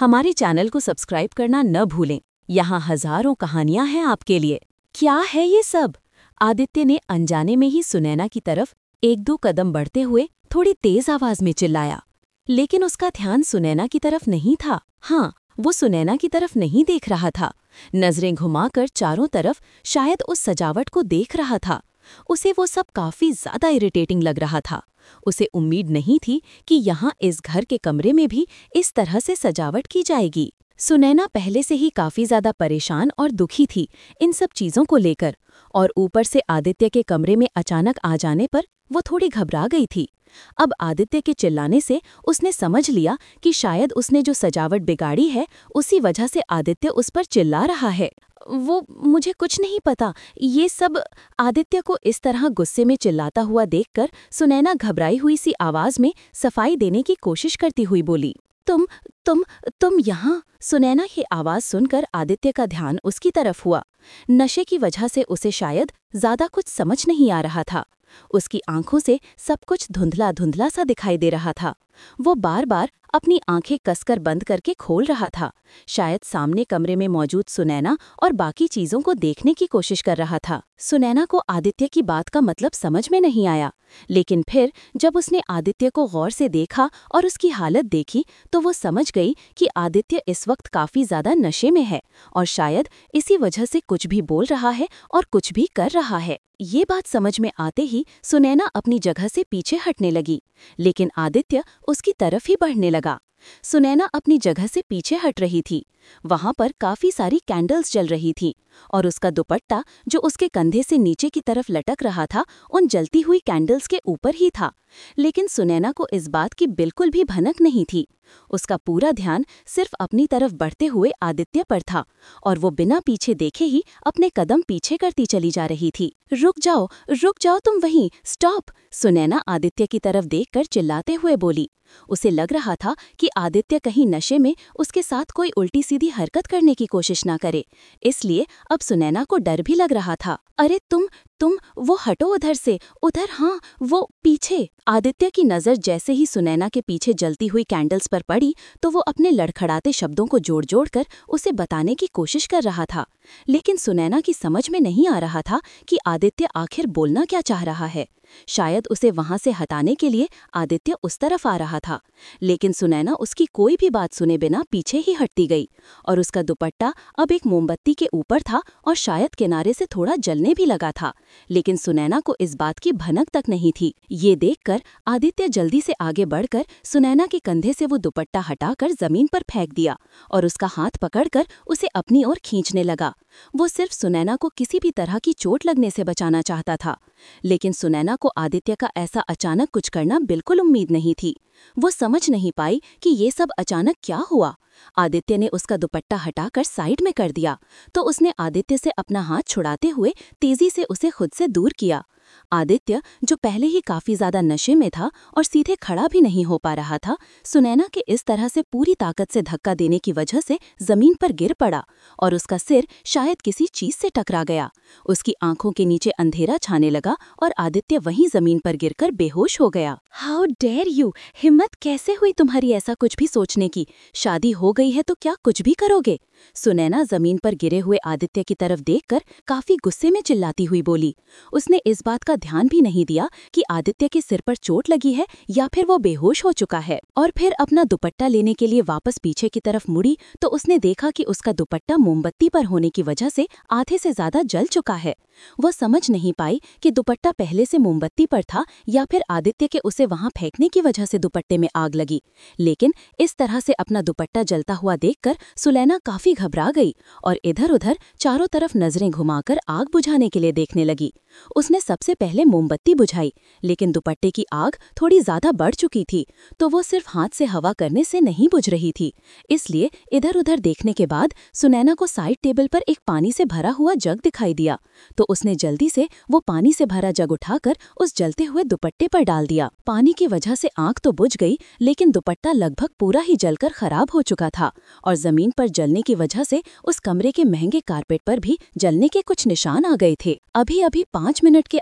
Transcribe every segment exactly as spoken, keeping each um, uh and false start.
हमारे चैनल को सब्सक्राइब करना न भूलें। यहाँ हजारों कहानियां हैं आपके लिए। क्या है ये सब? आदित्य ने अनजाने में ही सुनैना की तरफ एक दो कदम बढ़ते हुए थोड़ी तेज आवाज में चिल्लाया, लेकिन उसका ध्यान सुनैना की तरफ नहीं था। हाँ, वो सुनैना की तरफ नहीं देख रहा था। नजरें घुमाकर चारों तरफ शायद उस सजावट को देख रहा था। उसे वो सब काफी ज्यादा इरिटेटिंग लग रहा था। उसे उम्मीद नहीं थी कि यहाँ इस घर के कमरे में भी इस तरह से सजावट की जाएगी। सुनैना पहले से ही काफी ज्यादा परेशान और दुखी थी इन सब चीजों को लेकर, और ऊपर से आदित्य के कमरे में अचानक आ जाने पर वो थोड़ी घबरा गई थी। अब आदित्य के चिल्लाने से उसने समझ लिया कि शायद उसने जो सजावट बिगाड़ी है उसी वजह से आदित्य उस पर चिल्ला रहा है। वो मुझे कुछ नहीं पता, ये सब। आदित्य को इस तरह गुस्से में चिल्लाता हुआ देखकर सुनैना घबराई हुई सी आवाज में सफाई देने की कोशिश करती हुई बोली, तुम तुम तुम यहाँ? सुनैना की आवाज सुनकर आदित्य का ध्यान उसकी तरफ हुआ। नशे की वजह से उसे शायद ज्यादा कुछ समझ नहीं आ रहा था। उसकी आंखों से सब कुछ धुंधला धुंधला सा दिखाई दे रहा था। वो बार बार अपनी आंखें कसकर बंद करके खोल रहा था, शायद सामने कमरे में मौजूद सुनैना और बाकी चीजों को देखने की कोशिश कर रहा था। सुनैना को आदित्य की बात का मतलब समझ में नहीं आया, लेकिन फिर जब उसने आदित्य को गौर से देखा और उसकी हालत देखी तो वो समझ गई कि आदित्य इस वक्त काफी ज्यादा नशे में है और शायद इसी वजह से कुछ भी बोल रहा है और कुछ भी कर रहा है। ये बात समझ में आते ही सुनैना अपनी जगह से पीछे हटने लगी, लेकिन आदित्य उसकी तरफ ही बढ़ने लगा। सुनैना अपनी जगह से पीछे हट रही थी। वहां पर काफी सारी कैंडल्स जल रही थीं और उसका दुपट्टा जो उसके कंधे से नीचे की तरफ लटक रहा था उन जलती हुई कैंडल्स के ऊपर ही था। लेकिन सुनैना को इस बात की बिल्कुल भी भनक नहीं थी। उसका पूरा ध्यान सिर्फ अपनी तरफ बढ़ते हुए आदित्य पर था और वो बिना पीछे देखे ही अपने कदम पीछे करती चली जा रही थी। रुक जाओ, रुक जाओ तुम वहीं, स्टॉप! सुनैना आदित्य की तरफ देखकर चिल्लाते हुए बोली। उसे लग रहा था कि आदित्य कहीं नशे में उसके साथ कोई उल्टी सीधी हरकत करने की कोशिश ना करे, इसलिए अब सुनैना को डर भी लग रहा था। अरे तुम तुम वो हटो उधर से, उधर, हाँ वो पीछे। आदित्य की नजर जैसे ही सुनैना के पीछे जलती हुई कैंडल्स पर पड़ी तो वो अपने लड़खड़ाते शब्दों को जोड़ जोड़ कर उसे बताने की कोशिश कर रहा था, लेकिन सुनैना की समझ में नहीं आ रहा था कि आदित्य आखिर बोलना क्या चाह रहा है। शायद उसे वहां से हटाने के लिए आदित्य उस तरफ आ रहा था, लेकिन सुनैना उसकी कोई भी बात सुने बिना पीछे ही हटती गई और उसका दुपट्टा अब एक मोमबत्ती के ऊपर था और शायद किनारे से थोड़ा जलने भी लगा था, लेकिन सुनैना को इस बात की भनक तक नहीं थी। ये देखकर आदित्य जल्दी से आगे बढ़कर सुनैना के कंधे से वो दुपट्टा हटाकर जमीन पर फेंक दिया और उसका हाथ पकड़कर उसे अपनी ओर खींचने लगा। वो सिर्फ सुनैना को किसी भी तरह की चोट लगने से बचाना चाहता था, लेकिन सुनैना को आदित्य का ऐसा अचानक कुछ करना बिल्कुल उम्मीद नहीं थी। वो समझ नहीं पाई कि ये सब अचानक क्या हुआ। आदित्य ने उसका दुपट्टा हटाकर साइड में कर दिया तो उसने आदित्य से अपना हाथ छुड़ाते हुए तेजी से उसे खुद से दूर किया। आदित्य, जो पहले ही काफी ज्यादा नशे में था और सीधे खड़ा भी नहीं हो पा रहा था, सुनैना के इस तरह से पूरी ताकत से धक्का देने की वजह से जमीन पर गिर पड़ा और उसका सिर शायद किसी चीज से टकरा गया। उसकी आंखों के नीचे अंधेरा छाने लगा और आदित्य वहीं जमीन पर गिरकर बेहोश हो गया। How dare you! हिम्मत कैसे हुई तुम्हारी ऐसा कुछ भी सोचने की? शादी हो गई है तो क्या कुछ भी करोगे? सुनैना जमीन पर गिरे हुए आदित्य की तरफ देखकर काफी गुस्से में चिल्लाती हुई बोली। उसने इस बात का ध्यान भी नहीं दिया कि आदित्य के सिर पर चोट लगी है या फिर वो बेहोश हो चुका है, और फिर अपना दुपट्टा लेने के लिए वापस पीछे की तरफ मुड़ी तो उसने देखा कि उसका दुपट्टा मोमबत्ती पर होने की वजह से आधे से ज्यादा जल चुका है। वो समझ नहीं पाई कि दुपट्टा पहले से मोमबत्ती पर था या फिर आदित्य के उसे वहां फेंकने की वजह से दुपट्टे में आग लगी, लेकिन इस तरह से अपना दुपट्टा जलता हुआ देखकर सुनैना काफी घबरा गई और इधर उधर चारों तरफ नजरें घुमाकर आग बुझाने के लिए देखने लगी। उसने सबसे पहले मोमबत्ती बुझाई, लेकिन दुपट्टे की आग थोड़ी ज्यादा बढ़ चुकी थी तो वो सिर्फ हाथ से हवा करने से नहीं बुझ रही थी। इसलिए इधर उधर देखने के बाद सुनैना को साइड टेबल पर एक पानी से भरा हुआ जग दिखाई दिया तो उसने जल्दी से वो पानी से भरा जग उठाकर उस जलते हुए दुपट्टे पर डाल दिया। पानी की वजह से आग तो बुझ गई, लेकिन दुपट्टा लगभग पूरा ही जलकर खराब हो चुका था और जमीन पर जलने की वजह से उस कमरे के महंगे कारपेट पर भी जलने के कुछ निशान आ गए थे। अभी अभी पाँच मिनट के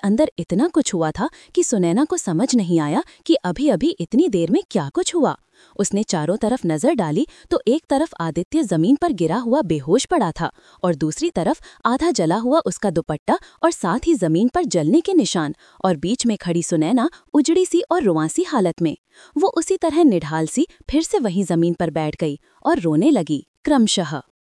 अंदर इतना कुछ हुआ था कि सुनैना को समझ नहीं आया कि अभी अभी इतनी देर में क्या कुछ हुआ। उसने चारों तरफ नजर डाली तो एक तरफ आदित्य जमीन पर गिरा हुआ बेहोश पड़ा था और दूसरी तरफ आधा जला हुआ उसका दुपट्टा और साथ ही जमीन पर जलने के निशान, और बीच में खड़ी सुनैना उजड़ी सी और रुआंसी हालत में। वो उसी तरह निढाल सी फिर से वहीं जमीन पर बैठ गई और रोने लगी क्रमशः।